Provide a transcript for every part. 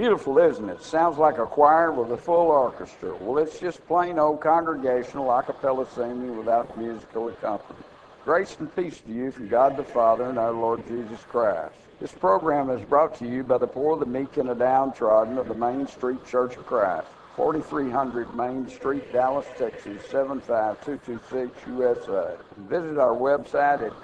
Beautiful, isn't it? Sounds like a choir with a full orchestra. Well, it's just plain old congregational a cappella singing without musical accompaniment. Grace and peace to you from God the Father and our Lord Jesus Christ. This program is brought to you by the poor, the meek, and the downtrodden of the Main Street Church of Christ, 4300 Main Street, Dallas, Texas, 75226 USA. Visit our website at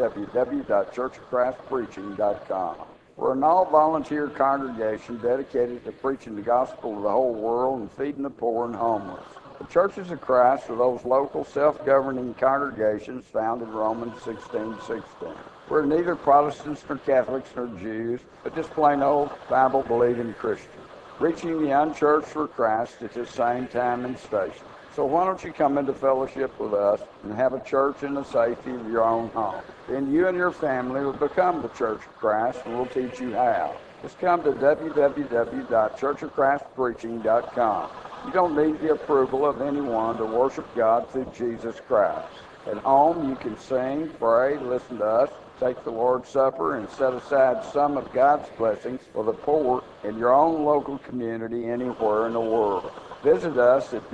www.churchofchristpreaching.com. We're an all-volunteer congregation dedicated to preaching the gospel to the whole world and feeding the poor and homeless. The Churches of Christ are those local self-governing congregations found in Romans 16:16. We're neither Protestants nor Catholics nor Jews, but just plain old Bible-believing Christians, reaching the unchurched for Christ at the same time and station. So why don't you come into fellowship with us and have a church in the safety of your own home? Then you and your family will become the Church of Christ, and we'll teach you how. Just come to www.churchofchristpreaching.com. You don't need the approval of anyone to worship God through Jesus Christ. At home, you can sing, pray, listen to us, take the Lord's Supper, and set aside some of God's blessings for the poor in your own local community anywhere in the world. Visit us at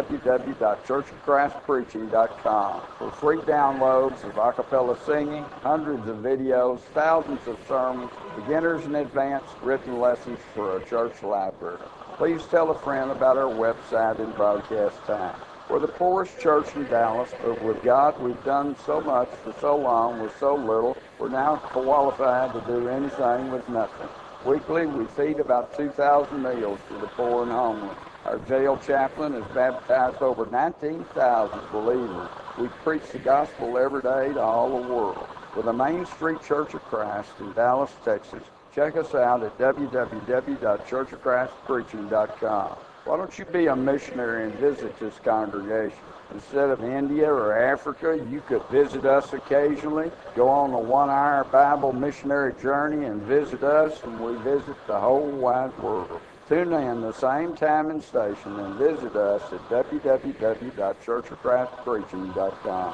www.churchofchristpreaching.com for free downloads of a cappella singing, hundreds of videos, thousands of sermons, beginners and advanced written lessons for a church library. Please tell a friend about our website and broadcast time. We're the poorest church in Dallas, but with God we've done so much for so long with so little, we're now qualified to do anything with nothing. Weekly, we feed about 2,000 meals to the poor and homeless. Our jail chaplain has baptized over 19,000 believers. We preach the gospel every day to all the world. With the Main Street Church of Christ in Dallas, Texas, check us out at www.churchofchristpreaching.com. Why don't you be a missionary and visit this congregation? Instead of India or Africa, you could visit us occasionally, go on a 1-hour Bible missionary journey and visit us, and we visit the whole wide world. Tune in the same time and station and visit us at www.churchofchristpreaching.com.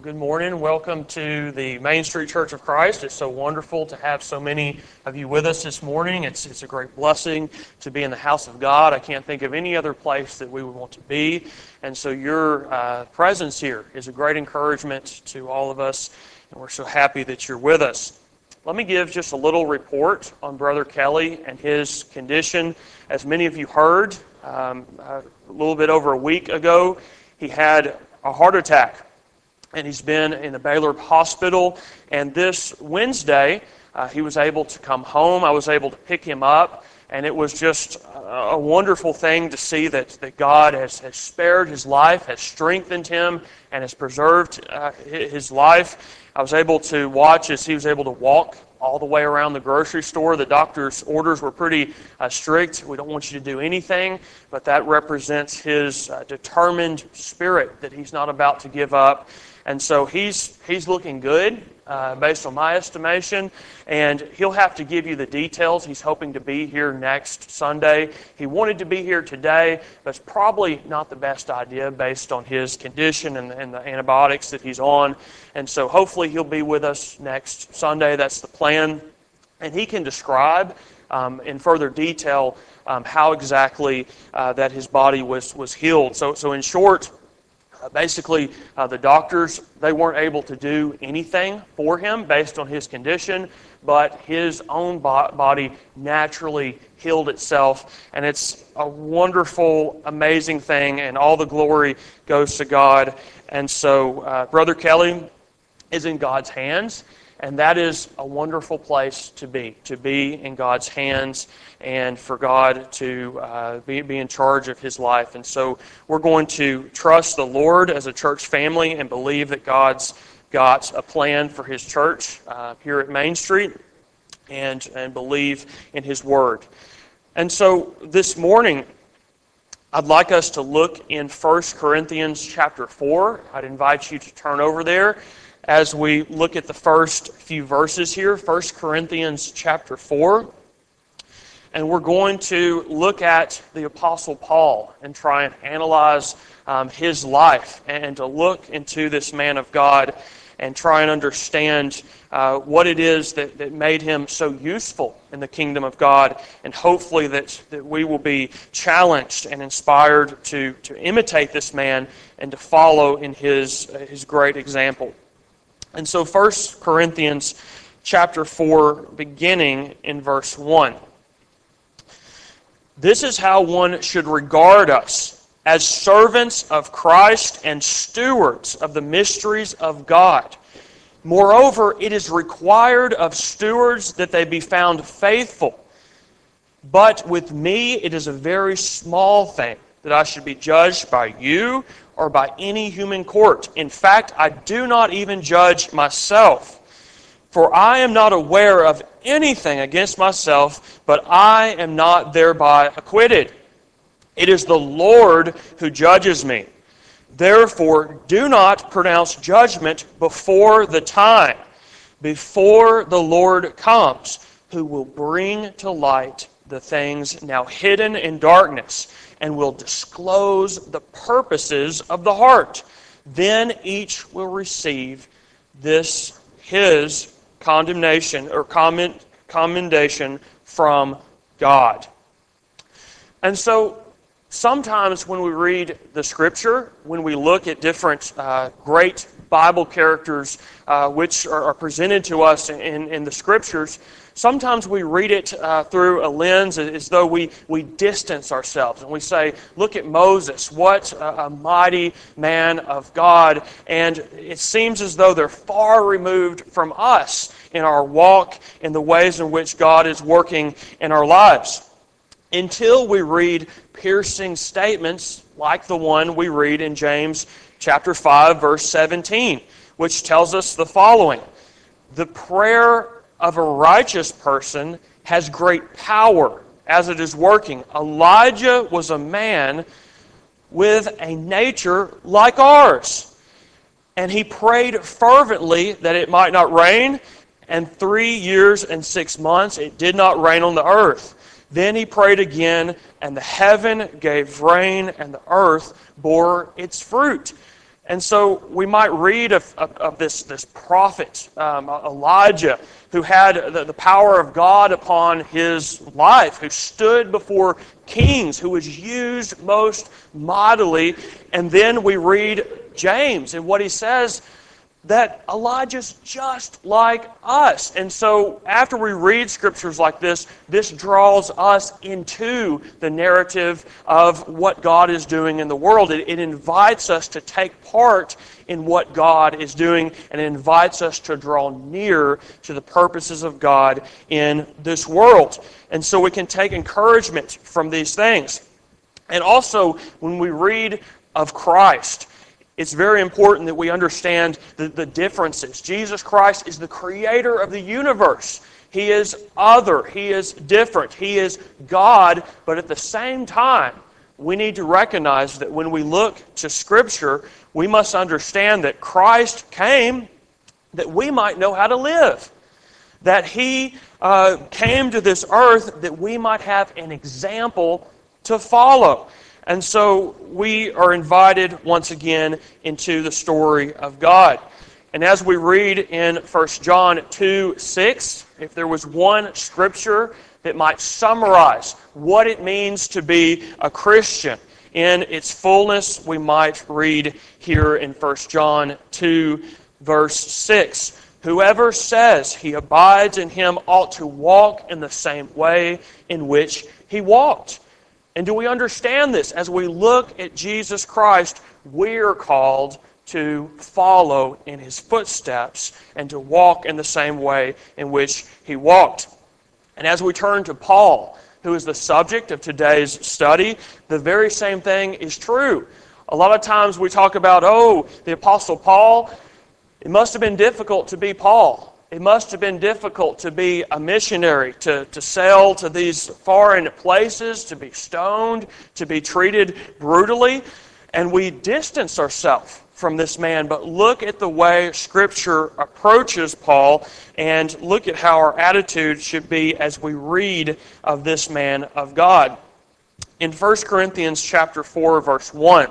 Good morning. Welcome to the Main Street Church of Christ. It's so wonderful to have so many of you with us this morning. It's a great blessing to be in the house of God. I can't think of any other place that we would want to be. And so your presence here is a great encouragement to all of us, and we're so happy that you're with us. Let me give just a little report on Brother Kelly and his condition. As many of you heard, a little bit over a week ago, he had a heart attack. And he's been in the Baylor Hospital. And this Wednesday, he was able to come home. I was able to pick him up. And it was just a wonderful thing to see that God has spared his life, has strengthened him, and has preserved his life. I was able to watch as he was able to walk all the way around the grocery store. The doctor's orders were pretty strict. We don't want you to do anything, but that represents his determined spirit that he's not about to give up. And so he's looking good, based on my estimation, and he'll have to give you the details. He's hoping to be here next Sunday. He wanted to be here today, but it's probably not the best idea based on his condition and the antibiotics that he's on. And so hopefully he'll be with us next Sunday. That's the plan. And he can describe in further detail how exactly that his body was healed. So in short, basically, the doctors, they weren't able to do anything for him based on his condition, but his own body naturally healed itself. And it's a wonderful, amazing thing, and all the glory goes to God. And so Brother Kelly is in God's hands, and that is a wonderful place to be in God's hands and for God to be in charge of his life. And so we're going to trust the Lord as a church family and believe that God's got a plan for his church here at Main Street and believe in his word. And so this morning, I'd like us to look in 1 Corinthians chapter 4. I'd invite you to turn over there as we look at the first few verses here, 1 Corinthians chapter 4. And we're going to look at the Apostle Paul and try and analyze his life and to look into this man of God and try and understand what it is that made him so useful in the kingdom of God. And hopefully that we will be challenged and inspired to imitate this man and to follow in his great example. And so 1 Corinthians chapter 4, beginning in verse 1. This is how one should regard us, as servants of Christ and stewards of the mysteries of God. Moreover, it is required of stewards that they be found faithful. But with me it is a very small thing that I should be judged by you or by any human court. In fact, I do not even judge myself. For I am not aware of anything against myself, but I am not thereby acquitted. It is the Lord who judges me. Therefore, do not pronounce judgment before the time, before the Lord comes, who will bring to light the things now hidden in darkness, and will disclose the purposes of the heart. Then each will receive his condemnation or commendation from God. And so sometimes when we read the Scripture, when we look at different great Bible characters which are presented to us in the Scriptures, sometimes we read it through a lens as though we distance ourselves. And we say, look at Moses, what a mighty man of God. And it seems as though they're far removed from us in our walk, in the ways in which God is working in our lives. Until we read piercing statements like the one we read in James chapter 5, verse 17, which tells us the following: the prayer of a righteous person has great power as it is working. Elijah was a man with a nature like ours, and he prayed fervently that it might not rain, and 3 years and 6 months it did not rain on the earth. Then he prayed again, and the heaven gave rain, and the earth bore its fruit. And so we might read of this prophet, Elijah, who had the power of God upon his life, who stood before kings, who was used most mightily. And then we read James and what he says, that Elijah's just like us. And so after we read scriptures like this draws us into the narrative of what God is doing in the world. It invites us to take part in what God is doing, and it invites us to draw near to the purposes of God in this world. And so we can take encouragement from these things. And also, when we read of Christ, it's very important that we understand the differences. Jesus Christ is the creator of the universe. He is other. He is different. He is God. But at the same time, we need to recognize that when we look to Scripture, we must understand that Christ came that we might know how to live. That He came to this earth that we might have an example to follow. And so we are invited once again into the story of God. And as we read in 1 John 2:6, if there was one scripture that might summarize what it means to be a Christian in its fullness, we might read here in 1 John 2, verse 6. Whoever says he abides in him ought to walk in the same way in which he walked. And do we understand this? As we look at Jesus Christ, we are called to follow in His footsteps and to walk in the same way in which He walked. And as we turn to Paul, who is the subject of today's study, the very same thing is true. A lot of times we talk about, the Apostle Paul, it must have been difficult to be Paul. It must have been difficult to be a missionary, to sail to these foreign places, to be stoned, to be treated brutally. And we distance ourselves from this man. But look at the way Scripture approaches Paul, and look at how our attitude should be as we read of this man of God. In 1 Corinthians chapter 4, verse 1,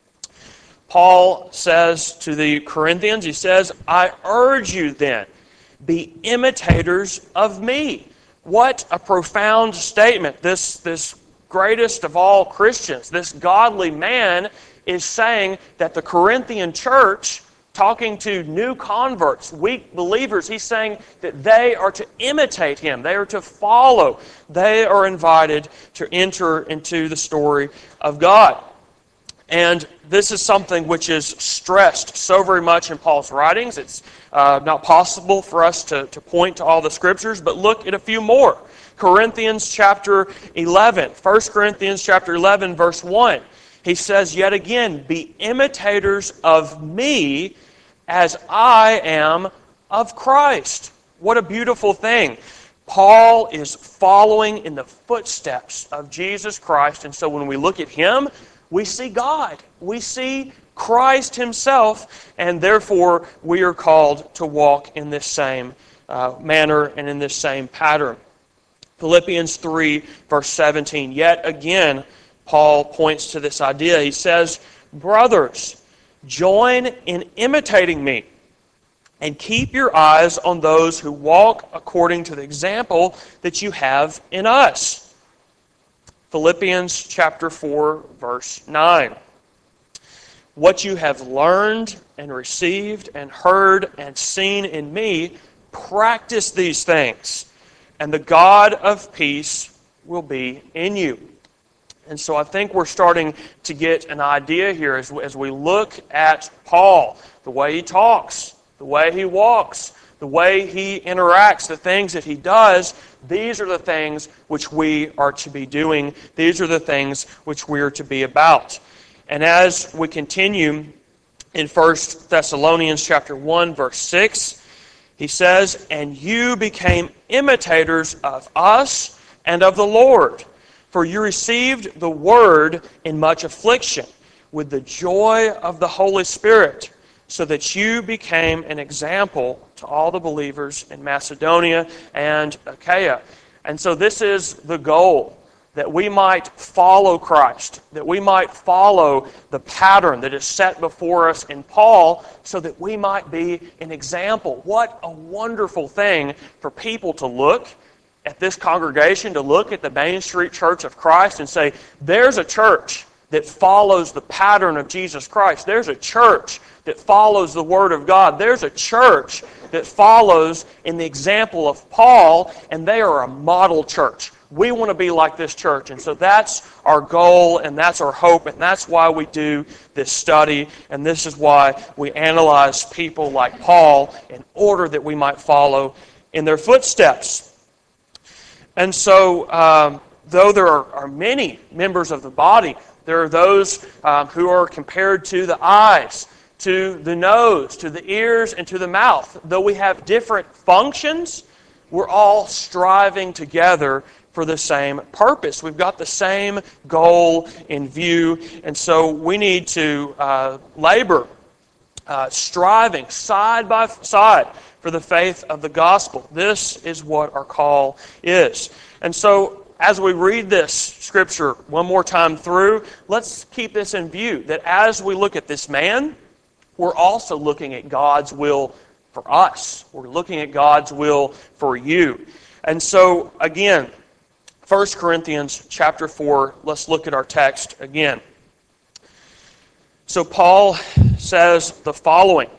Paul says to the Corinthians, he says, I urge you then, be imitators of me. What a profound statement. This greatest of all Christians, this godly man, is saying that the Corinthian church, talking to new converts, weak believers, he's saying that they are to imitate him. They are to follow. They are invited to enter into the story of God. And this is something which is stressed so very much in Paul's writings. It's not possible for us to point to all the scriptures, but look at a few more. Corinthians chapter 11, 1 Corinthians chapter 11, verse 1. He says, yet again, be imitators of me as I am of Christ. What a beautiful thing. Paul is following in the footsteps of Jesus Christ, and so when we look at him, we see God. We see Christ Himself, and therefore we are called to walk in this same manner and in this same pattern. Philippians 3, verse 17. Yet again, Paul points to this idea. He says, brothers, join in imitating me, and keep your eyes on those who walk according to the example that you have in us. Philippians chapter 4, verse 9. What you have learned and received and heard and seen in me, practice these things, and the God of peace will be in you. And so I think we're starting to get an idea here as we look at Paul, the way he talks, the way he walks, the way he interacts, the things that he does. These are the things which we are to be doing. These are the things which we are to be about. And as we continue in 1 Thessalonians chapter 1, verse 6, he says, and you became imitators of us and of the Lord, for you received the word in much affliction, with the joy of the Holy Spirit, so that you became an example to all the believers in Macedonia and Achaia. And so this is the goal, that we might follow Christ, that we might follow the pattern that is set before us in Paul, so that we might be an example. What a wonderful thing for people to look at this congregation, to look at the Main Street Church of Christ and say, there's a church that follows the pattern of Jesus Christ. There's a church that follows the Word of God. There's a church that follows in the example of Paul, and they are a model church. We want to be like this church, and so that's our goal, and that's our hope, and that's why we do this study, and this is why we analyze people like Paul in order that we might follow in their footsteps. And so, though there are many members of the body, there are those who are compared to the eyes, to the nose, to the ears, and to the mouth. Though we have different functions, we're all striving together for the same purpose. We've got the same goal in view, and so we need to labor, striving side by side for the faith of the gospel. This is what our call is. And so, as we read this scripture one more time through, let's keep this in view, that as we look at this man, we're also looking at God's will for us. We're looking at God's will for you. And so, again, 1 Corinthians chapter 4, let's look at our text again. So Paul says the following: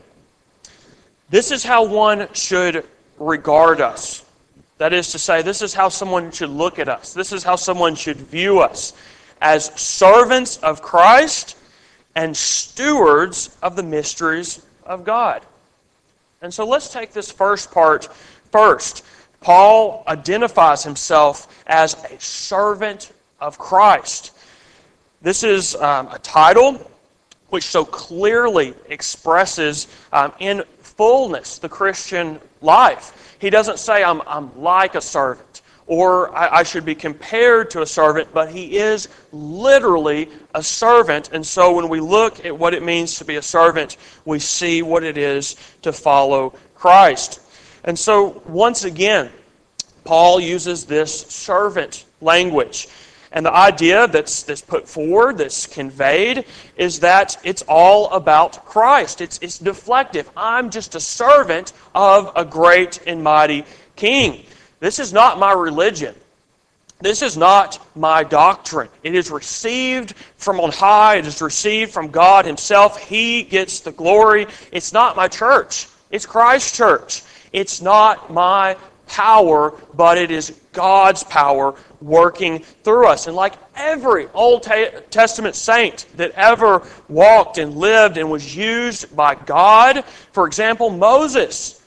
this is how one should regard us. That is to say, this is how someone should look at us. This is how someone should view us, as servants of Christ and stewards of the mysteries of God. And so let's take this first part first. Paul identifies himself as a servant of Christ. This is a title which so clearly expresses in fullness the Christian life. He doesn't say, I'm like a servant, or I should be compared to a servant, but he is literally a servant. And so when we look at what it means to be a servant, we see what it is to follow Christ. And so, once again, Paul uses this servant language. And the idea that's put forward, that's conveyed, is that it's all about Christ. It's deflective. I'm just a servant of a great and mighty King. This is not my religion. This is not my doctrine. It is received from on high. It is received from God Himself. He gets the glory. It's not my church. It's Christ's church. It's not my power, but it is God's power working through us. And like every Old Testament saint that ever walked and lived and was used by God, for example, Moses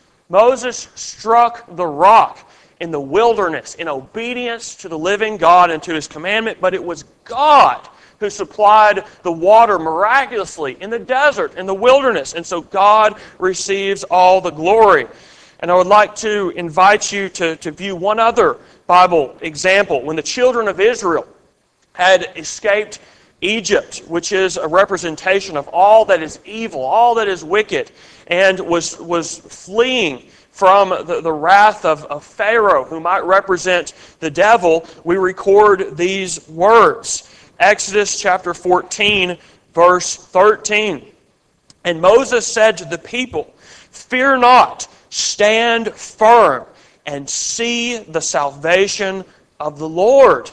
struck the rock in the wilderness in obedience to the living God and to His commandment, but it was God who supplied the water miraculously in the desert, in the wilderness. And so God receives all the glory. And I would like to invite you to view one other Bible example. When the children of Israel had escaped Egypt, which is a representation of all that is evil, all that is wicked, and was fleeing from the wrath of Pharaoh, who might represent the devil, we record these words. Exodus chapter 14, verse 13. And Moses said to the people, "Fear not, stand firm, and see the salvation of the Lord,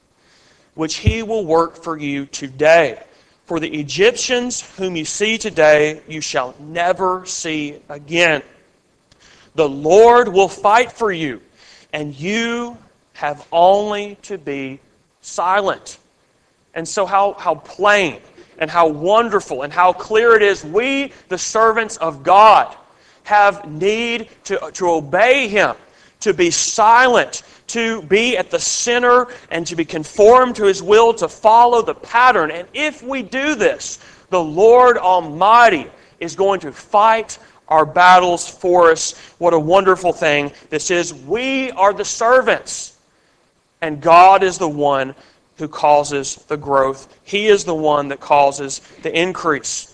which He will work for you today. For the Egyptians whom you see today, you shall never see again. The Lord will fight for you, and you have only to be silent." And so how plain and how wonderful and how clear it is, we, the servants of God, have need to obey Him, to be silent, to be at the center, and to be conformed to His will, to follow the pattern. And if we do this, the Lord Almighty is going to fight our battles for us. What a wonderful thing this is. We are the servants, and God is the one who causes the growth. He is the one that causes the increase.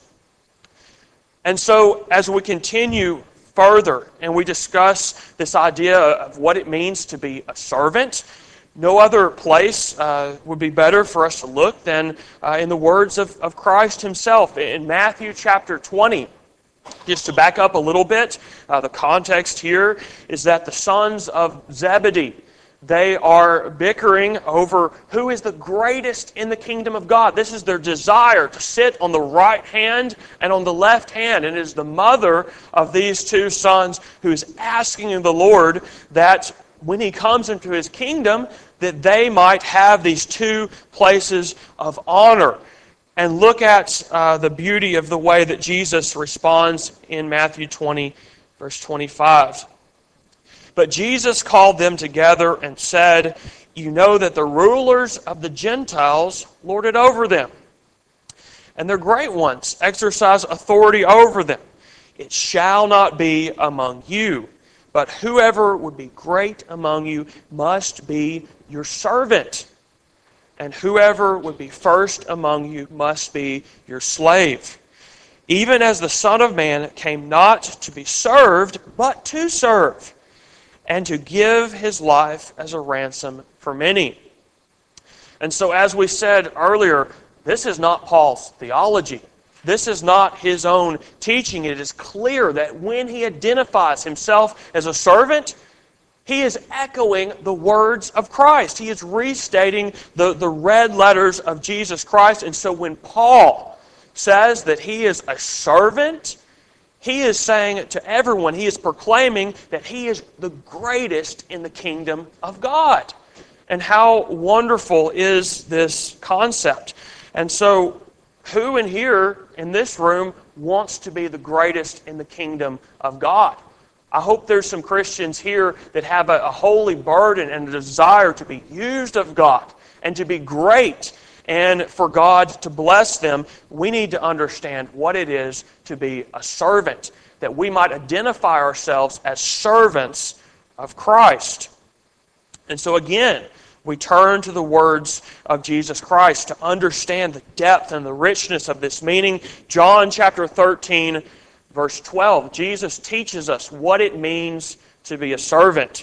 And so, as we continue further and we discuss this idea of what it means to be a servant, No other place would be better for us to look than in the words of Christ himself. In Matthew chapter 20, just to back up a little bit, the context here is that the sons of Zebedee, they are bickering over who is the greatest in the kingdom of God. This is their desire to sit on the right hand and on the left hand. And it is the mother of these two sons who is asking the Lord that when he comes into his kingdom, that they might have these two places of honor. And look at the beauty of the way that Jesus responds in Matthew 20, verse 25. But Jesus called them together and said, "You know that the rulers of the Gentiles lord it over them, and their great ones exercise authority over them. It shall not be among you, but whoever would be great among you must be your servant. And whoever would be first among you must be your slave. Even as the Son of Man came not to be served, but to serve, and to give his life as a ransom for many." And so, as we said earlier, this is not Paul's theology. This is not his own teaching. It is clear that when he identifies himself as a servant, he is echoing the words of Christ. He is restating the red letters of Jesus Christ. And so when Paul says that he is a servant, he is saying to everyone, he is proclaiming that he is the greatest in the kingdom of God. And how wonderful is this concept? And so who in here, in this room, wants to be the greatest in the kingdom of God? I hope there's some Christians here that have a holy burden and a desire to be used of God and to be great and for God to bless them. We need to understand what it is to be a servant, that we might identify ourselves as servants of Christ. And so again, we turn to the words of Jesus Christ to understand the depth and the richness of this meaning. John chapter 13, verse 12, Jesus teaches us what it means to be a servant.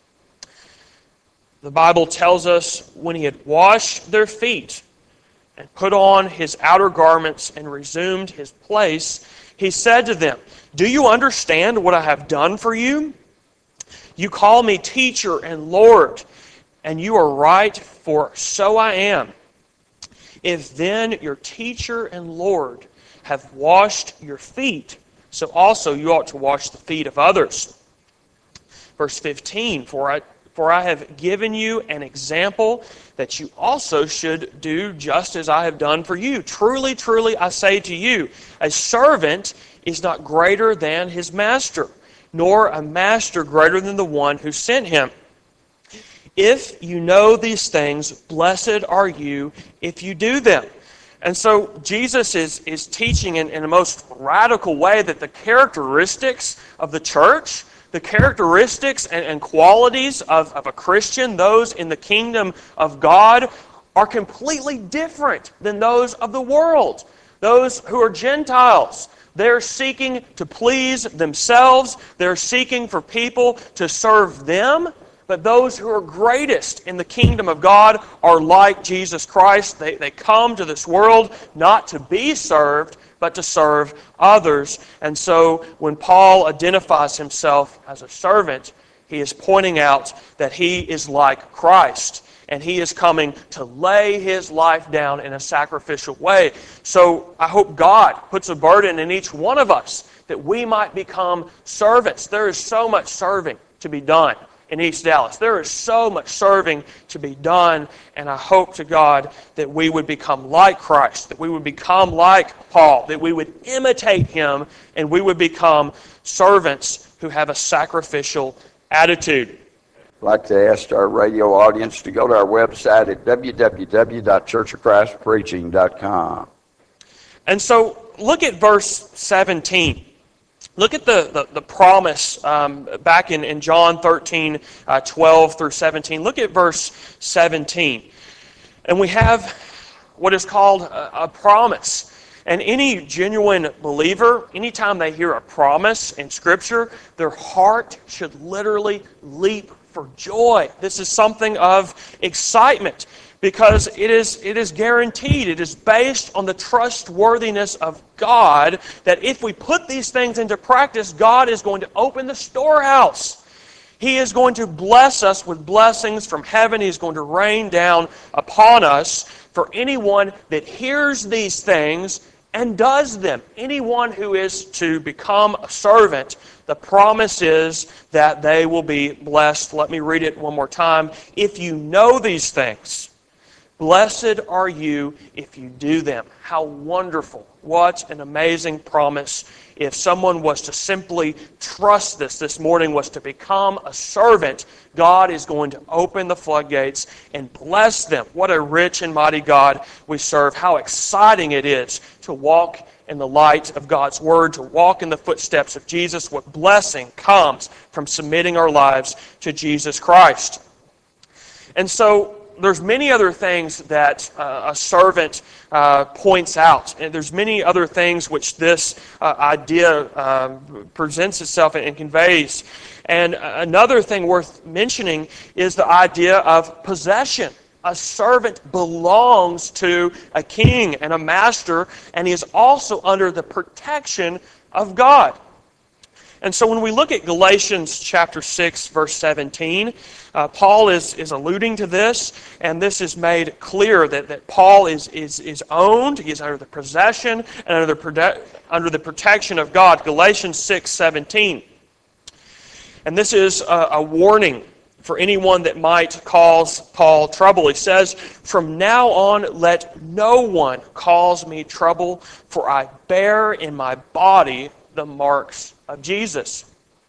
The Bible tells us when he had washed their feet and put on his outer garments and resumed his place, he said to them, "Do you understand what I have done for you? You call me teacher and Lord, and you are right, for so I am. If then your teacher and Lord have washed your feet, so also you ought to wash the feet of others." Verse 15, For I have given you an example that you also should do just as I have done for you. Truly, truly, I say to you, a servant is not greater than his master, nor a master greater than the one who sent him. If you know these things, blessed are you if you do them. And so Jesus is teaching in a most radical way that the characteristics of the church, the characteristics and qualities of a Christian, those in the kingdom of God, are completely different than those of the world. Those who are Gentiles, they're seeking to please themselves. They're seeking for people to serve them. But those who are greatest in the kingdom of God are like Jesus Christ. They come to this world not to be served, but to serve others. And so when Paul identifies himself as a servant, he is pointing out that he is like Christ. And he is coming to lay his life down in a sacrificial way. So I hope God puts a burden in each one of us that we might become servants. There is so much serving to be done in East Dallas. There is so much serving to be done, and I hope to God that we would become like Christ, that we would become like Paul, that we would imitate him, and we would become servants who have a sacrificial attitude. I'd like to ask our radio audience to go to our website at www.churchofchristpreaching.com. And so look at verse 17. Look at the promise back in John 13, 12 through 17. Look at verse 17. And we have what is called a promise. And any genuine believer, anytime they hear a promise in Scripture, their heart should literally leap for joy. This is something of excitement because it is guaranteed. It is based on the trustworthiness of God that if we put these things into practice, God is going to open the storehouse. He is going to bless us with blessings from heaven. He is going to rain down upon us for anyone that hears these things and does them. Anyone who is to become a servant, the promise is that they will be blessed. Let me read it one more time. If you know these things, blessed are you if you do them. How wonderful. What an amazing promise. If someone was to simply trust this morning was to become a servant, God is going to open the floodgates and bless them. What a rich and mighty God we serve. How exciting it is to walk in the light of God's Word, to walk in the footsteps of Jesus. What blessing comes from submitting our lives to Jesus Christ. And so, there's many other things that a servant points out. And there's many other things which this idea presents itself and conveys. And another thing worth mentioning is the idea of possession. A servant belongs to a king and a master, and he is also under the protection of God. And so when we look at Galatians chapter 6, verse 17, Paul is alluding to this, and this is made clear that Paul is owned, he is under the possession and under the protection of God. Galatians 6, 17. And this is a warning for anyone that might cause Paul trouble. He says, "From now on, let no one cause me trouble, for I bear in my body the marks of Jesus."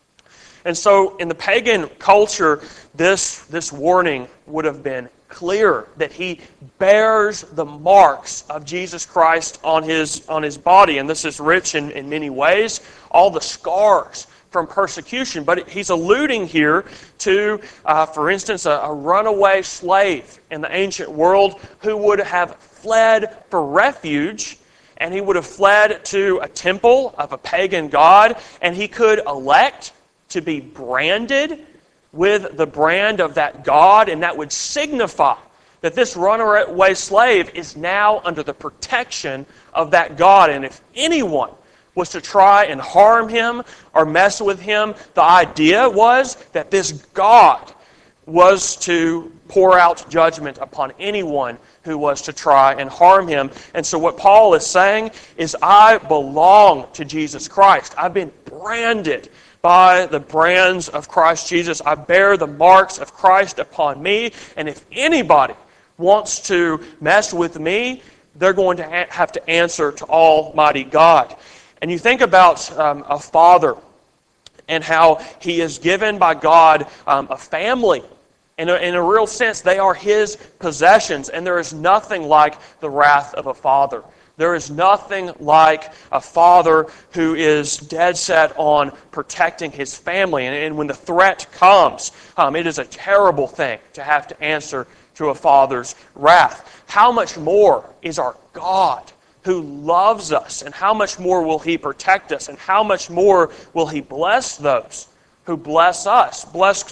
And so in the pagan culture, this warning would have been clear, that he bears the marks of Jesus Christ on his body. And this is rich in many ways, all the scars from persecution. But he's alluding here to, for instance, a runaway slave in the ancient world who would have fled for refuge. And he would have fled to a temple of a pagan god, and he could elect to be branded with the brand of that god, and that would signify that this runaway slave is now under the protection of that god. And if anyone was to try and harm him or mess with him, the idea was that this god was to pour out judgment upon anyone who was to try and harm him. And so what Paul is saying is, I belong to Jesus Christ. I've been branded by the brands of Christ Jesus. I bear the marks of Christ upon me. And if anybody wants to mess with me, they're going to have to answer to Almighty God. And you think about a father and how he is given by God a family. In a real sense, they are his possessions, and there is nothing like the wrath of a father. There is nothing like a father who is dead set on protecting his family. And when the threat comes, it is a terrible thing to have to answer to a father's wrath. How much more is our God, who loves us, and how much more will He protect us, and how much more will He bless those who bless us,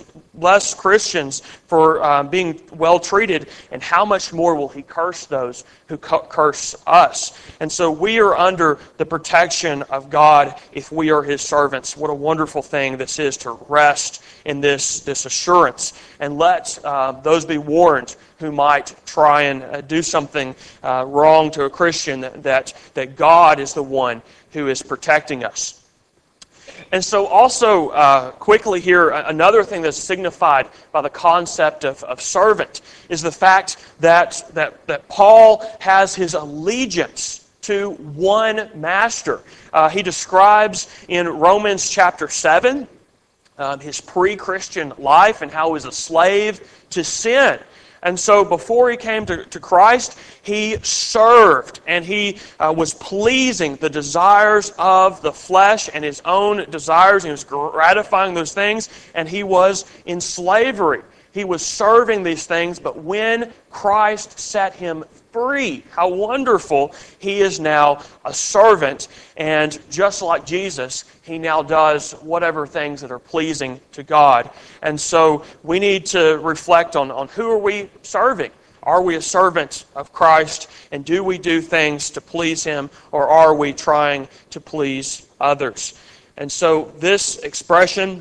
bless Christians for being well treated, and how much more will He curse those who curse us. And so we are under the protection of God if we are His servants. What a wonderful thing this is to rest in this assurance. And let those be warned who might try and do something wrong to a Christian, that God is the one who is protecting us. And so also, quickly here, another thing that's signified by the concept of servant is the fact that Paul has his allegiance to one master. He describes in Romans chapter 7 his pre-Christian life and how he was a slave to sin. And so before he came to Christ, he served and he was pleasing the desires of the flesh and his own desires. He was gratifying those things, and he was in slavery. He was serving these things, but when Christ set him free. How wonderful. He is now a servant, and just like Jesus, he now does whatever things that are pleasing to God. And so we need to reflect on who are we serving? Are we a servant of Christ, and do we do things to please Him, or are we trying to please others? And so this expression,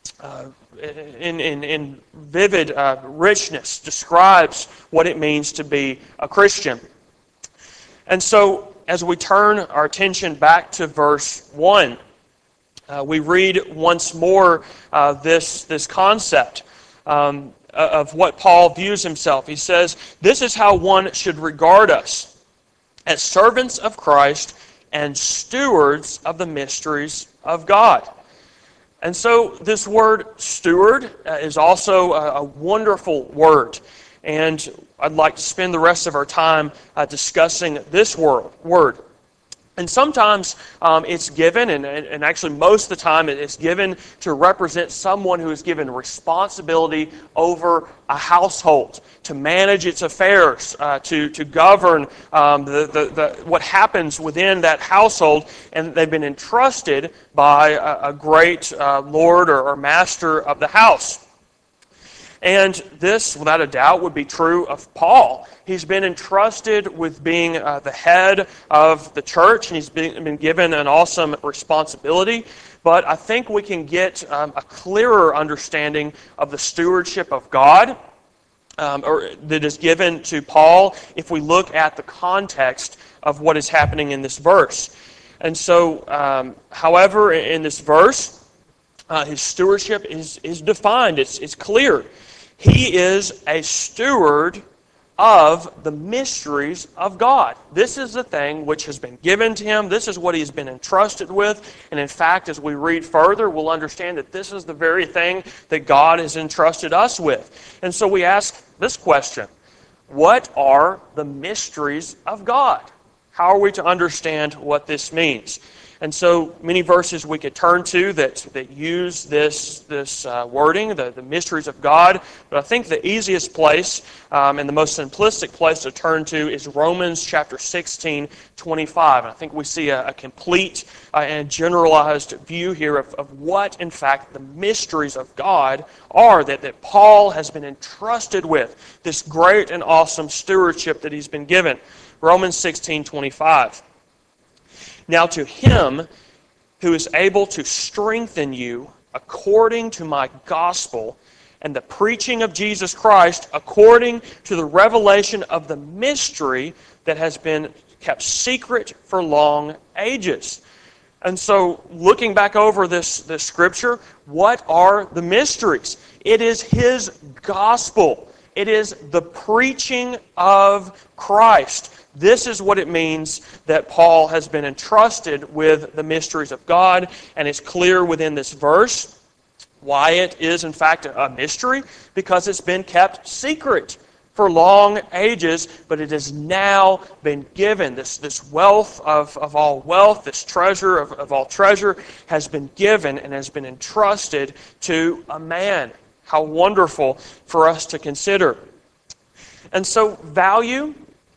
in vivid richness, describes what it means to be a Christian. And so as we turn our attention back to verse 1, we read once more this concept of what Paul views himself. He says, "This is how one should regard us, as servants of Christ and stewards of the mysteries of God." And so this word steward is also a wonderful word. And I'd like to spend the rest of our time discussing this word. And sometimes it's given, and actually most of the time it's given to represent someone who is given responsibility over a household, to manage its affairs, to govern what happens within that household, and they've been entrusted by a great lord or master of the house. And this, without a doubt, would be true of Paul. He's been entrusted with being the head of the church, and he's been given an awesome responsibility. But I think we can get a clearer understanding of the stewardship of God or that is given to Paul if we look at the context of what is happening in this verse. And so, however, in this verse, his stewardship is defined. It's clear. He is a steward of the mysteries of God. This is the thing which has been given to him. This is what he's been entrusted with. And in fact, as we read further, we'll understand that this is the very thing that God has entrusted us with. And so we ask this question: what are the mysteries of God? How are we to understand what this means? And so many verses we could turn to that use this wording, the mysteries of God. But I think the easiest place and the most simplistic place to turn to is Romans chapter 16, 25. And I think we see a complete and generalized view here of what, in fact, the mysteries of God are that Paul has been entrusted with, this great and awesome stewardship that he's been given. Romans 16, 25. "Now to him who is able to strengthen you according to my gospel and the preaching of Jesus Christ according to the revelation of the mystery that has been kept secret for long ages." And so, looking back over this scripture, what are the mysteries? It is his gospel. It is the preaching of Christ. This is what it means that Paul has been entrusted with the mysteries of God, and it's clear within this verse why it is in fact a mystery, because it's been kept secret for long ages, but it has now been given. This wealth of all wealth, this treasure of all treasure has been given and has been entrusted to a man. How wonderful for us to consider. And so value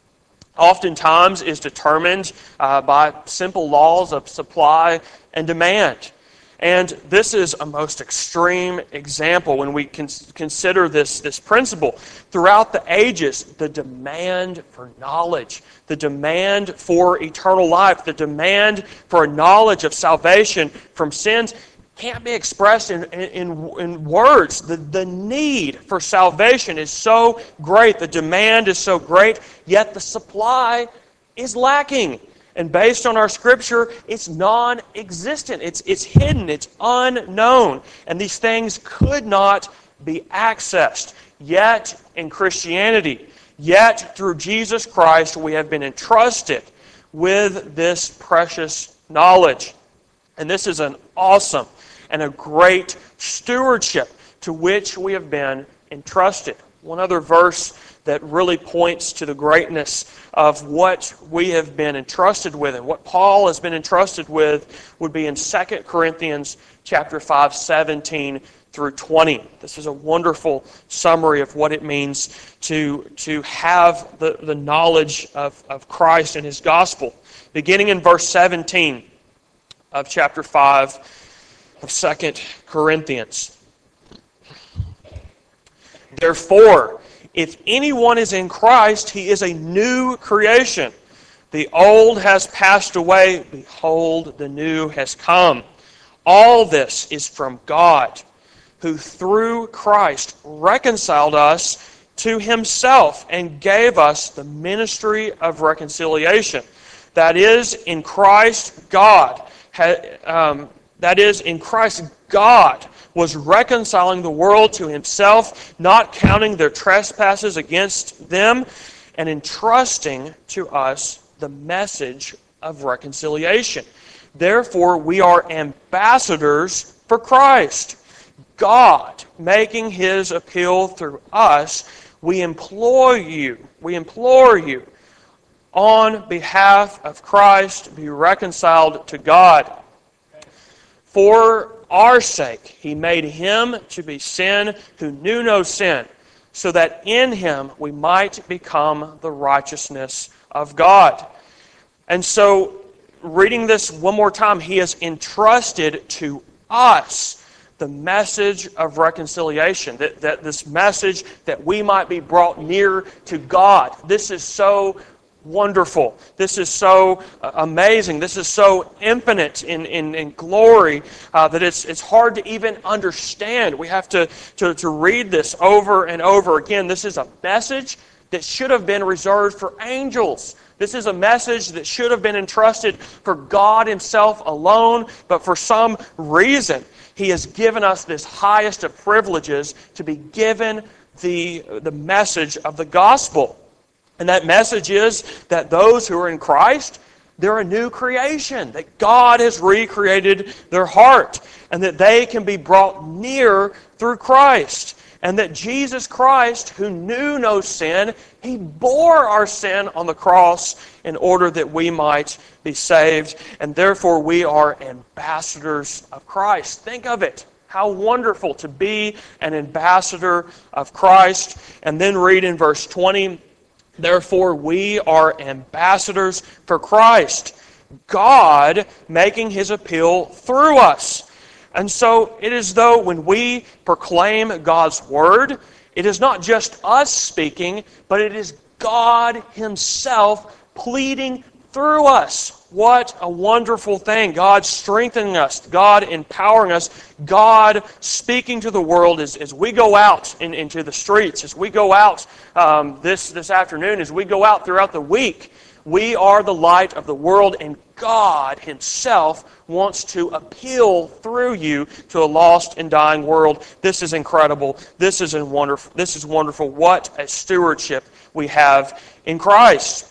oftentimes is determined by simple laws of supply and demand. And this is a most extreme example when we consider this principle. Throughout the ages, the demand for knowledge, the demand for eternal life, the demand for a knowledge of salvation from sins can't be expressed in words. The need for salvation is so great, the demand is so great, yet the supply is lacking. And based on our scripture, it's non-existent. It's hidden. It's unknown. And these things could not be accessed. Yet in Christianity, yet through Jesus Christ, we have been entrusted with this precious knowledge. And this is an awesome and a great stewardship to which we have been entrusted. One other verse that really points to the greatness of what we have been entrusted with and what Paul has been entrusted with would be in 2 Corinthians chapter 5, 17 through 20. This is a wonderful summary of what it means to have the knowledge of Christ and His gospel. Beginning in verse 17 of chapter 5 of 2 Corinthians. Therefore, if anyone is in Christ, he is a new creation. The old has passed away. Behold, the new has come. All this is from God, who through Christ reconciled us to Himself and gave us the ministry of reconciliation. That is, in Christ God was reconciling the world to Himself, not counting their trespasses against them, and entrusting to us the message of reconciliation. Therefore, we are ambassadors for Christ. God making His appeal through us, we implore you, on behalf of Christ, be reconciled to God. For our sake, He made Him to be sin who knew no sin, so that in Him we might become the righteousness of God. And so, reading this one more time, He has entrusted to us the message of reconciliation, that this message that we might be brought near to God. This is so wonderful. This is so amazing. This is so infinite in glory that it's hard to even understand. We have to read this over and over again. This is a message that should have been reserved for angels. This is a message that should have been entrusted for God Himself alone, but for some reason, He has given us this highest of privileges to be given the message of the gospel. And that message is that those who are in Christ, they're a new creation, that God has recreated their heart, and that they can be brought near through Christ. And that Jesus Christ, who knew no sin, He bore our sin on the cross in order that we might be saved. And therefore we are ambassadors of Christ. Think of it. How wonderful to be an ambassador of Christ. And then read in verse 20, therefore we are ambassadors for Christ, God making His appeal through us. And so it is though when we proclaim God's Word, it is not just us speaking, but it is God Himself pleading through us. What a wonderful thing. God strengthening us, God empowering us, God speaking to the world as we go out into the streets, as we go out this afternoon, as we go out throughout the week. We are the light of the world, and God Himself wants to appeal through you to a lost and dying world. This is incredible. This is wonderful. What a stewardship we have in Christ.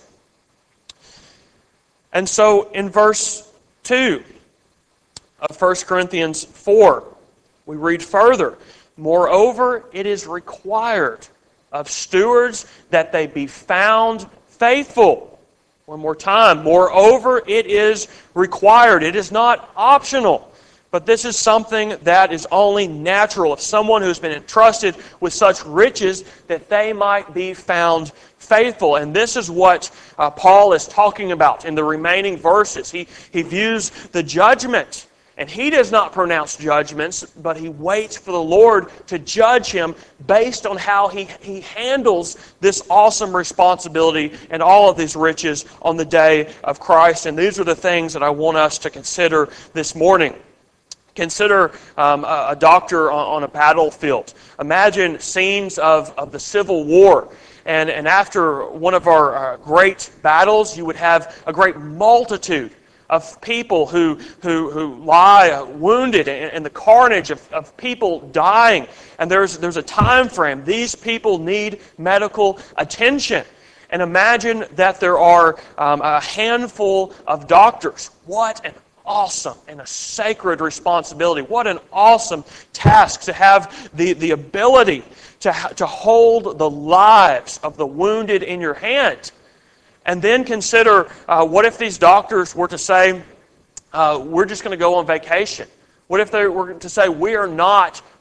And so in verse 2 of 1 Corinthians 4, we read further, moreover, it is required of stewards that they be found faithful. One more time. Moreover, it is required. It is not optional. But this is something that is only natural of someone who's been entrusted with such riches that they might be found faithful. And this is what Paul is talking about in the remaining verses. He views the judgment. And he does not pronounce judgments, but he waits for the Lord to judge him based on how he handles this awesome responsibility and all of these riches on the day of Christ. And these are the things that I want us to consider this morning. Consider a doctor on a battlefield. Imagine scenes of the Civil War. And after one of our great battles, you would have a great multitude of people who lie wounded, and the carnage of people dying. And there's a time frame. These people need medical attention. And imagine that there are a handful of doctors. What an awesome and a sacred responsibility. What an awesome task to have the ability to hold the lives of the wounded in your hand. And then consider, what if these doctors were to say, we're just going to go on vacation? What if they were to say, we are not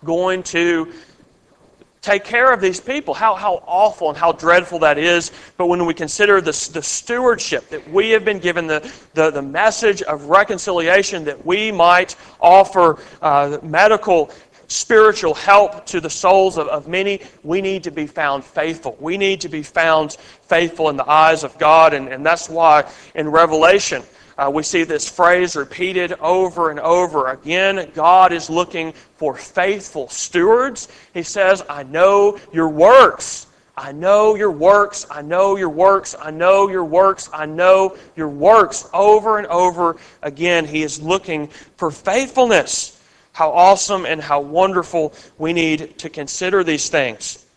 going to take care of these people? How awful and how dreadful that is. But when we consider the stewardship that we have been given, the message of reconciliation, that we might offer medical, spiritual help to the souls of many, we need to be found faithful. We need to be found faithful in the eyes of God. And that's why in Revelation, we see this phrase repeated over and over again. God is looking for faithful stewards. He says, I know your works. I know your works. I know your works. I know your works. I know your works. Over and over again, He is looking for faithfulness. How awesome and how wonderful we need to consider these things.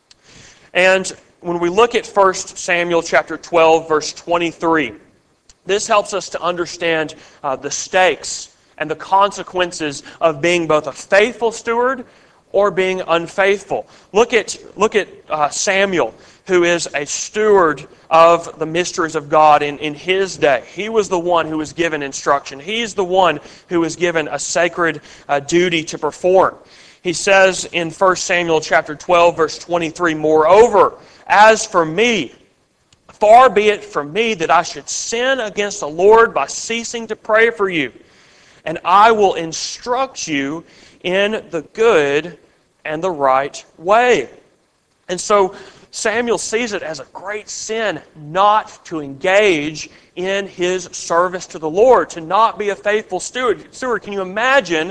And when we look at 1 Samuel chapter 12, verse 23, this helps us to understand the stakes and the consequences of being both a faithful steward or being unfaithful. Look at Samuel, who is a steward of the mysteries of God in his day. He was the one who was given instruction. He's the one who was given a sacred duty to perform. He says in 1 Samuel chapter 12, verse 23, moreover, as for me, far be it from me that I should sin against the Lord by ceasing to pray for you. And I will instruct you in the good and the right way. And so Samuel sees it as a great sin not to engage in his service to the Lord, to not be a faithful steward. Can you imagine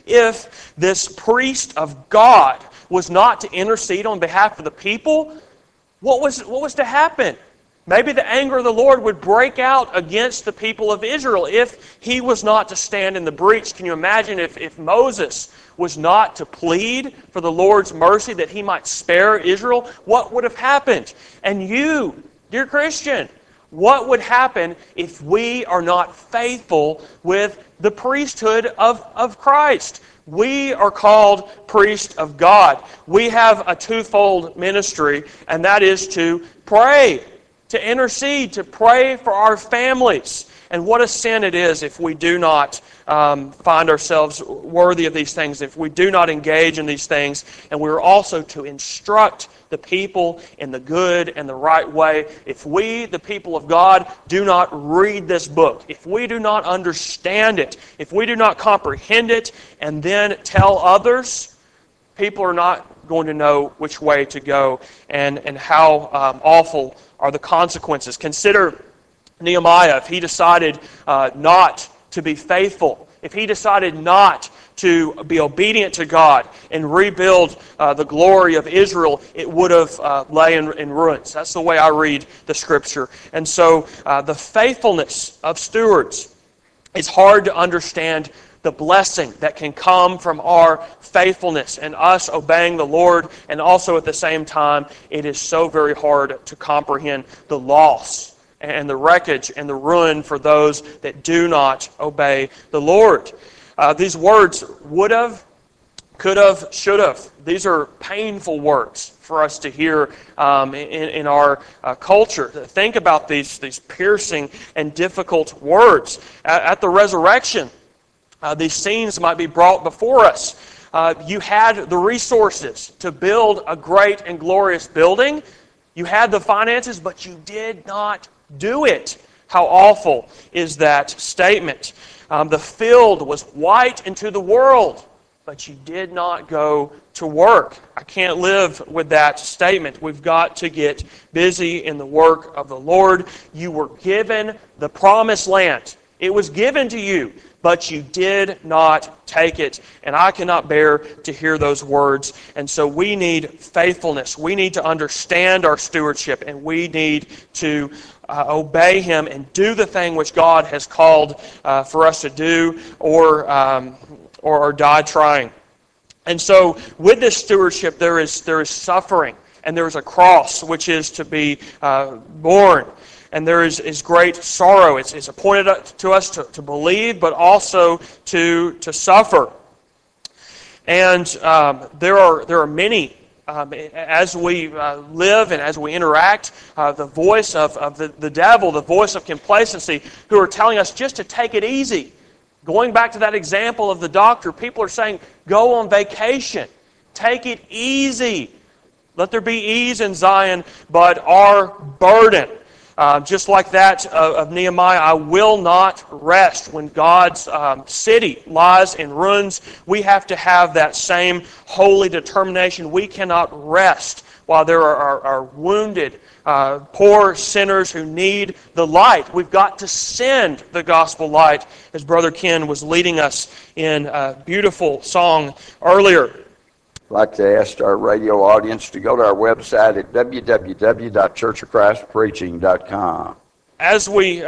if this priest of God was not to intercede on behalf of the people? What was to happen? Maybe the anger of the Lord would break out against the people of Israel if he was not to stand in the breach. Can you imagine if Moses was not to plead for the Lord's mercy that he might spare Israel? What would have happened? And you, dear Christian, what would happen if we are not faithful with the priesthood of Christ? We are called priests of God. We have a twofold ministry, and that is to pray, to intercede, to pray for our families. And what a sin it is if we do not find ourselves worthy of these things, if we do not engage in these things. And we're also to instruct the people in the good and the right way. If we, the people of God, do not read this book, if we do not understand it, if we do not comprehend it and then tell others, people are not going to know which way to go and how awful are the consequences. Consider Nehemiah. If he decided not to be faithful, if he decided not to be obedient to God and rebuild the glory of Israel, it would have lay in ruins. That's the way I read the Scripture. And so the faithfulness of stewards, it's hard to understand the blessing that can come from our faithfulness and us obeying the Lord, and also at the same time, it is so very hard to comprehend the loss and the wreckage and the ruin for those that do not obey the Lord. These words, would have, could have, should have, these are painful words for us to hear in our culture. Think about these piercing and difficult words. At the resurrection, these scenes might be brought before us. You had the resources to build a great and glorious building. You had the finances, but you did not do it. How awful is that statement? The field was white unto the world, but you did not go to work. I can't live with that statement. We've got to get busy in the work of the Lord. You were given the promised land. It was given to you, but you did not take it. And I cannot bear to hear those words. And so we need faithfulness. We need to understand our stewardship, and we need to obey Him and do the thing which God has called for us to do, or die trying. And so with this stewardship, there is suffering, and there is a cross which is to be borne. And there is great sorrow. It's appointed to us to believe, but also to suffer. And there are many, as we live and as we interact, the voice of the devil, the voice of complacency, who are telling us just to take it easy. Going back to that example of the doctor, people are saying, go on vacation. Take it easy. Let there be ease in Zion, but our burden. Just like that of Nehemiah, I will not rest. When God's city lies in ruins, we have to have that same holy determination. We cannot rest while there are wounded, poor sinners who need the light. We've got to send the gospel light, as Brother Ken was leading us in a beautiful song earlier. I'd like to ask our radio audience to go to our website at www.churchofchristpreaching.com. As we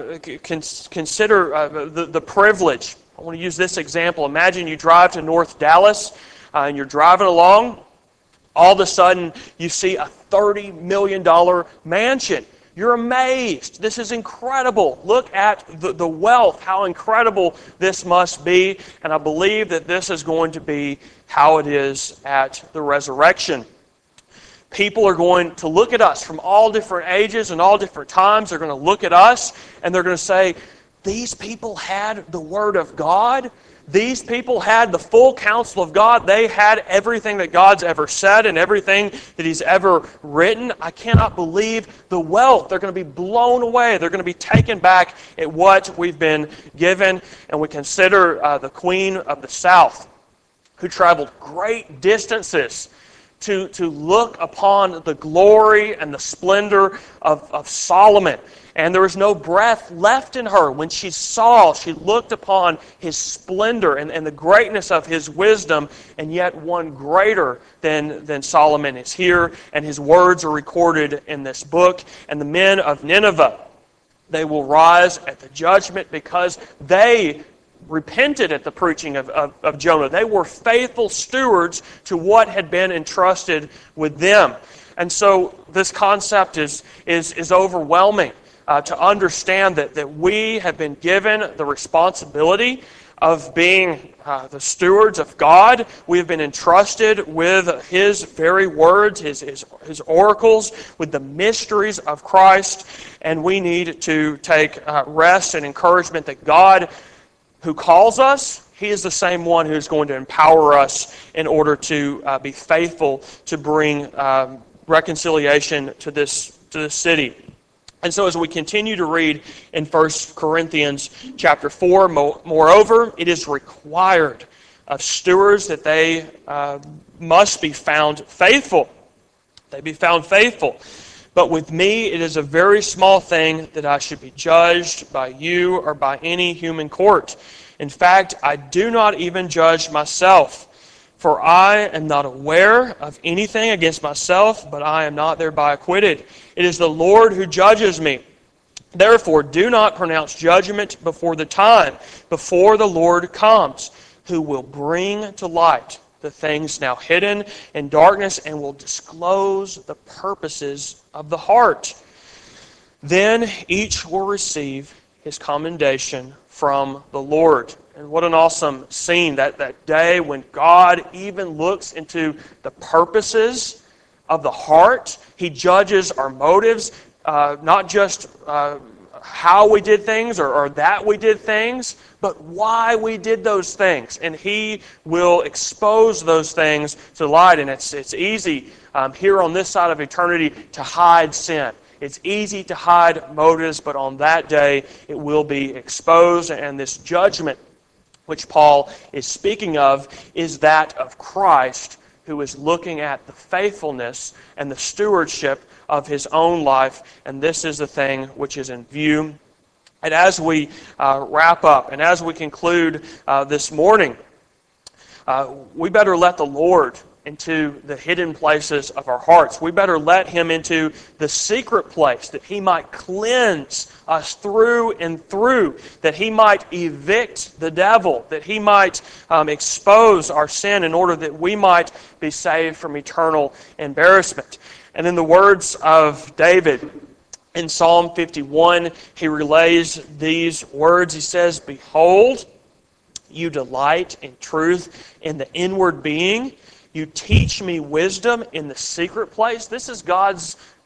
consider the privilege, I want to use this example. Imagine you drive to North Dallas and you're driving along. All of a sudden, you see a $30 million mansion. You're amazed. This is incredible. Look at the wealth, how incredible this must be. And I believe that this is going to be how it is at the resurrection. People are going to look at us from all different ages and all different times. They're going to look at us and they're going to say, these people had the Word of God. These people had the full counsel of God. They had everything that God's ever said and everything that He's ever written. I cannot believe the wealth. They're going to be blown away. They're going to be taken back at what we've been given. And we consider the Queen of the South, who traveled great distances to look upon the glory and the splendor of Solomon. And there was no breath left in her when she looked upon his splendor and the greatness of his wisdom, and yet one greater than Solomon is here, and his words are recorded in this book. And the men of Nineveh, they will rise at the judgment because they repented at the preaching of Jonah. They were faithful stewards to what had been entrusted with them. And so this concept is overwhelming. To understand that we have been given the responsibility of being the stewards of God. We have been entrusted with His very words, His oracles, with the mysteries of Christ, and we need to take rest and encouragement that God, who calls us, He is the same one who is going to empower us in order to be faithful to bring reconciliation to this city. And so as we continue to read in 1 Corinthians chapter 4, moreover, it is required of stewards that they must be found faithful. They be found faithful. But with me, it is a very small thing that I should be judged by you or by any human court. In fact, I do not even judge myself. For I am not aware of anything against myself, but I am not thereby acquitted. It is the Lord who judges me. Therefore, do not pronounce judgment before the time, before the Lord comes, who will bring to light the things now hidden in darkness and will disclose the purposes of the heart. Then each will receive his commendation from the Lord. And what an awesome scene, that day when God even looks into the purposes of the heart. He judges our motives, not just how we did things or that we did things, but why we did those things. And He will expose those things to light. And it's easy here on this side of eternity to hide sin. It's easy to hide motives, but on that day it will be exposed. And this judgment, which Paul is speaking of, is that of Christ, who is looking at the faithfulness and the stewardship of His own life. And this is the thing which is in view. And as we wrap up and as we conclude this morning, we better let the Lord into the hidden places of our hearts. We better let Him into the secret place, that He might cleanse us through and through, that He might evict the devil, that He might expose our sin in order that we might be saved from eternal embarrassment. And in the words of David in Psalm 51, he relays these words. He says, "Behold, you delight in truth in the inward being. You teach me wisdom in the secret place." This is God's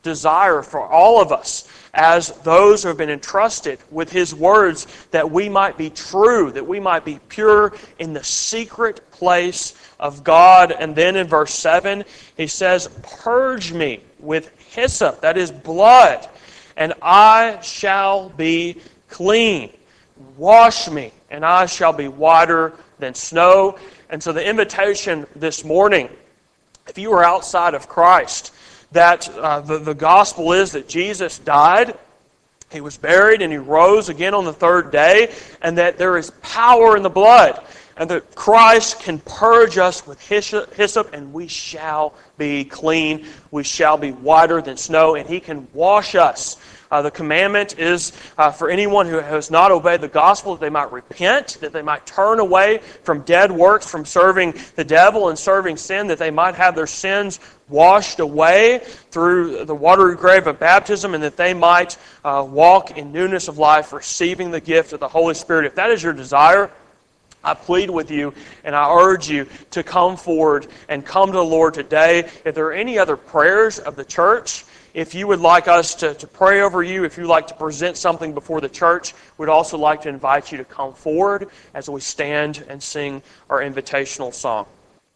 desire for all of us as those who have been entrusted with His words, that we might be true, that we might be pure in the secret place of God. And then in verse 7, He says, "Purge me with hyssop," that is blood, "and I shall be clean. Wash me, and I shall be whiter than snow." And so the invitation this morning, if you are outside of Christ, that the gospel is that Jesus died, He was buried, and He rose again on the third day, and that there is power in the blood, and that Christ can purge us with hyssop, and we shall be clean. We shall be whiter than snow, and He can wash us. The commandment is for anyone who has not obeyed the gospel, that they might repent, that they might turn away from dead works, from serving the devil and serving sin, that they might have their sins washed away through the watery grave of baptism, and that they might walk in newness of life, receiving the gift of the Holy Spirit. If that is your desire, I plead with you and I urge you to come forward and come to the Lord today. If there are any other prayers of the church, if you would like us to pray over you, if you'd like to present something before the church, we'd also like to invite you to come forward as we stand and sing our invitational song.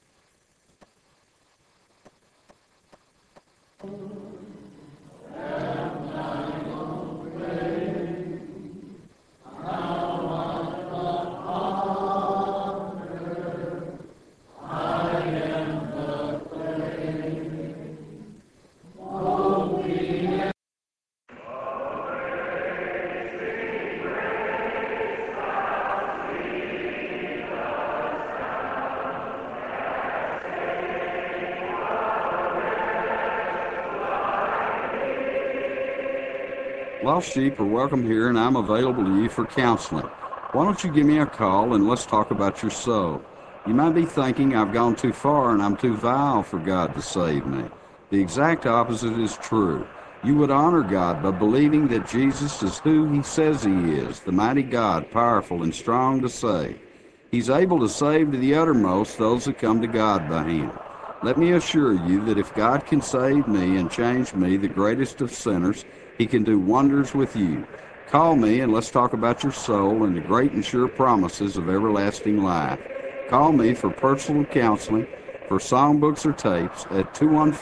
Lost sheep are welcome here, and I'm available to you for counseling. Why don't you give me a call and let's talk about your soul? You might be thinking I've gone too far and I'm too vile for God to save me. The exact opposite is true. You would honor God by believing that Jesus is who He says He is, the mighty God, powerful and strong to save. He's able to save to the uttermost those who come to God by Him. Let me assure you that if God can save me and change me, the greatest of sinners, He can do wonders with you. Call me and let's talk about your soul and the great and sure promises of everlasting life. Call me for personal counseling, for songbooks or tapes at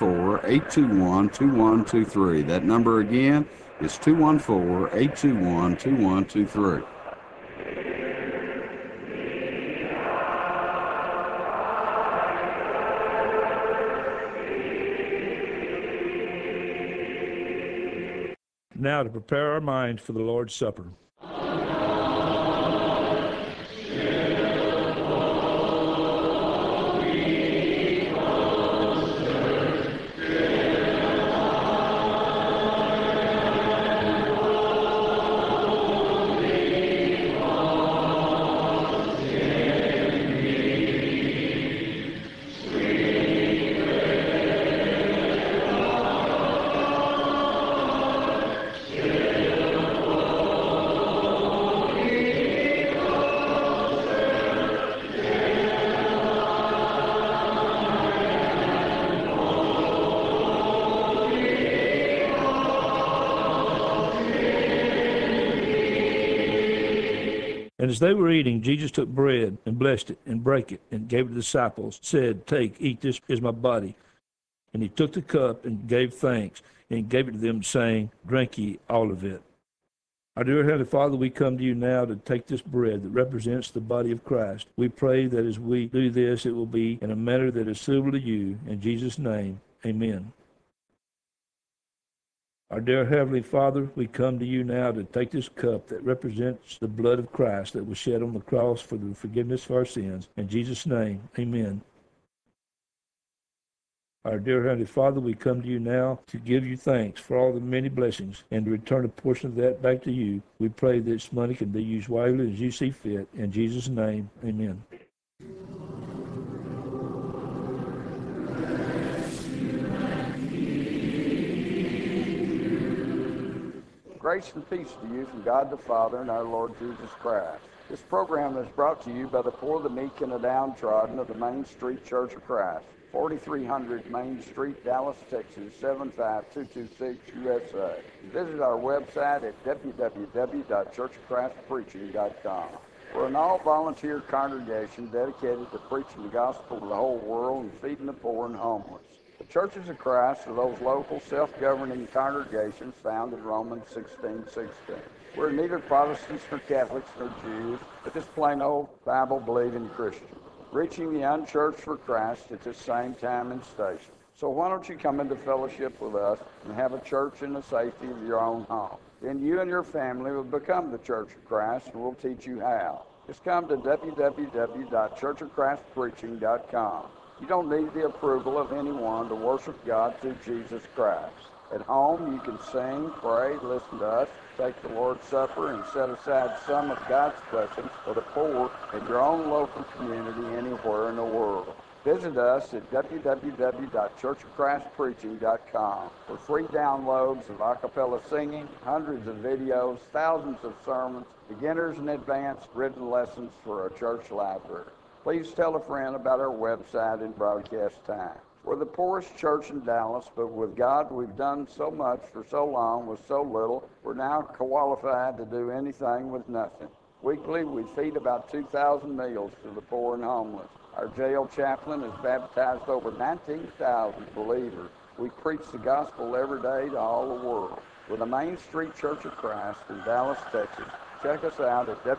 214-821-2123. That number again is 214-821-2123. Now to prepare our minds for the Lord's Supper. And as they were eating, Jesus took bread and blessed it and brake it and gave it to the disciples, said, "Take, eat, this is my body." And He took the cup and gave thanks and gave it to them, saying, "Drink ye all of it. Our dear Heavenly Father, we come to you now to take this bread that represents the body of Christ. We pray that as we do this, it will be in a manner that is suitable to you. In Jesus' name, amen. Our dear Heavenly Father, we come to you now to take this cup that represents the blood of Christ that was shed on the cross for the forgiveness of our sins. In Jesus' name, amen. Our dear Heavenly Father, we come to you now to give you thanks for all the many blessings and to return a portion of that back to you. We pray that this money can be used wisely as you see fit. In Jesus' name, amen. Grace and peace to you from God the Father and our Lord Jesus Christ. This program is brought to you by the poor, the meek, and the downtrodden of the Main Street Church of Christ. 4300 Main Street, Dallas, Texas, 75226 USA. Visit our website at www.churchofchristpreaching.com. We're an all-volunteer congregation dedicated to preaching the gospel to the whole world and feeding the poor and homeless. The Churches of Christ are those local self-governing congregations found in Romans 16:16. We're neither Protestants nor Catholics nor Jews, but just plain old Bible-believing Christians, reaching the unchurched for Christ at the same time and station. So why don't you come into fellowship with us and have a church in the safety of your own home? Then you and your family will become the Church of Christ, and we'll teach you how. Just come to www.churchofchristpreaching.com. You don't need the approval of anyone to worship God through Jesus Christ. At home, you can sing, pray, listen to us, take the Lord's Supper, and set aside some of God's blessings for the poor in your own local community anywhere in the world. Visit us at www.churchofchristpreaching.com for free downloads of a cappella singing, hundreds of videos, thousands of sermons, beginners and advanced written lessons for a church library. Please tell a friend about our website and broadcast time. We're the poorest church in Dallas, but with God, we've done so much for so long with so little, we're now qualified to do anything with nothing. Weekly, we feed about 2,000 meals to the poor and homeless. Our jail chaplain has baptized over 19,000 believers. We preach the gospel every day to all the world. We're the Main Street Church of Christ in Dallas, Texas. Check us out at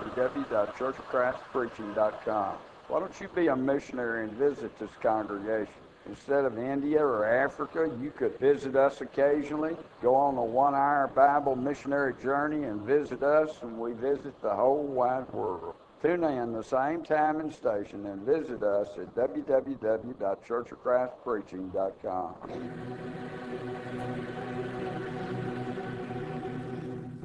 www.churchofchristpreaching.com. Why don't you be a missionary and visit this congregation? Instead of India or Africa, you could visit us occasionally, go on a 1-hour Bible missionary journey and visit us, and we visit the whole wide world. Tune in the same time and station and visit us at www.churchofchristpreaching.com.